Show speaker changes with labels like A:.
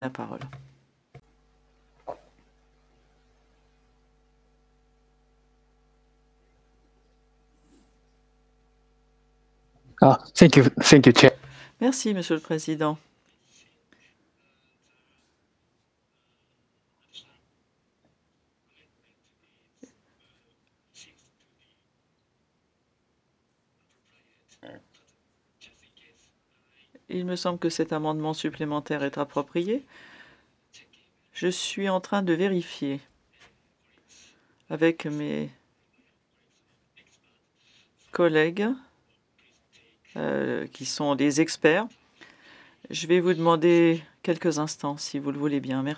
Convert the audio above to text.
A: la parole.
B: Thank you, Chair.
A: Merci, Monsieur le Président. Il me semble que cet amendement supplémentaire est approprié. Je suis en train de vérifier avec mes collègues qui sont des experts. Je vais vous demander quelques instants, si vous le voulez bien. Merci.